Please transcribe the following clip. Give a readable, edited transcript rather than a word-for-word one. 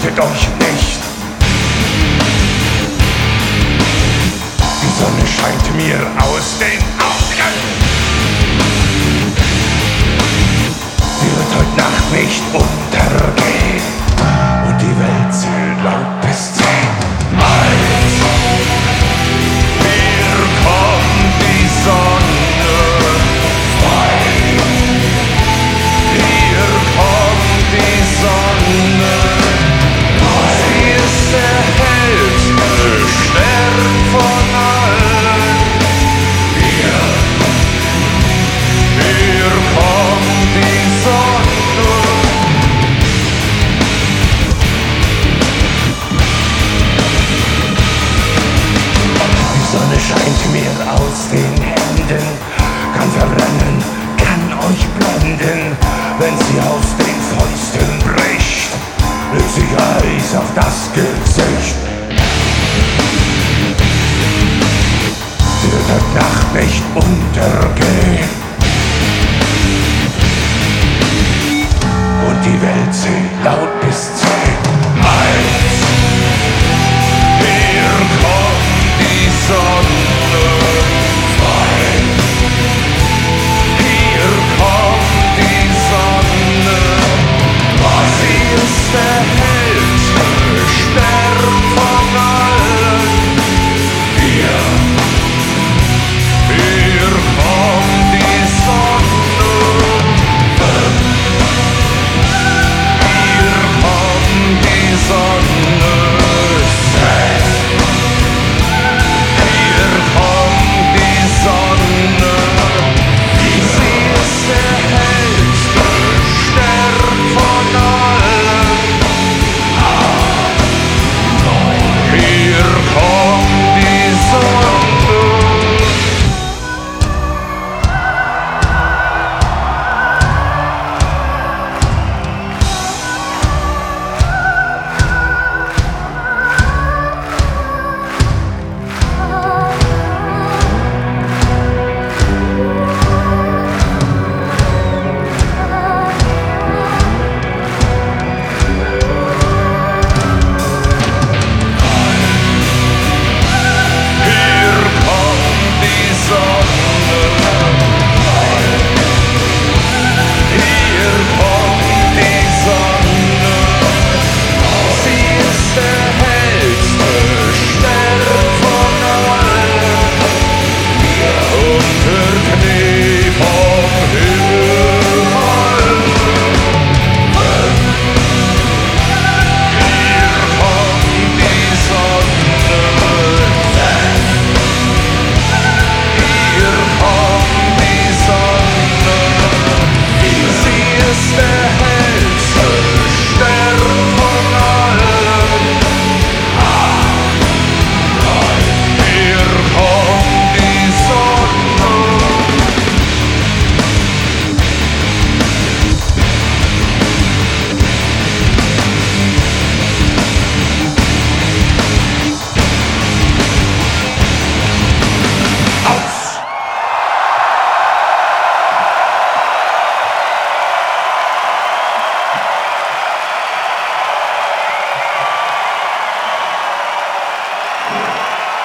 fürchtet euch nicht. Die Sonne scheint mir aus den Augen. Sie wird heute Nacht nicht untergehen. Und die Welt zählt laut bis 10. Bald, hier kommt die Sonne frei. Hier kommt die Sonne. Sie ist der hellste Stern von allen. Hier kommt die Sonne. Die Sonne scheint mir aus den Händen, kann verbrennen, kann euch blenden, wenn sie aus den Fäusten bricht, legt sich Eis auf das Gesicht. Sie wird heute Nacht nicht untergehen und die Welt zählt laut bis 10.